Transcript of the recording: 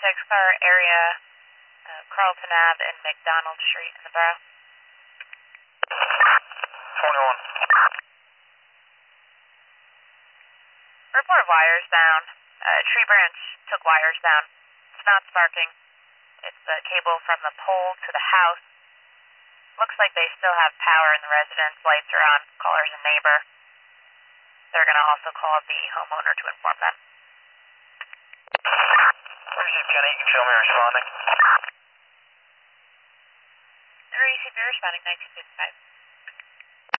car area, Carlton Ave and McDonald Street in the borough. 21. Report wires down. Tree branch took wires down. It's not sparking. It's the cable from the pole to the house. Looks like they still have power in the residence. Lights are on. Caller's a neighbor. They're going to also call the homeowner to inform them. Receive Kenny, you can show me responding. Receive, you're responding 1955.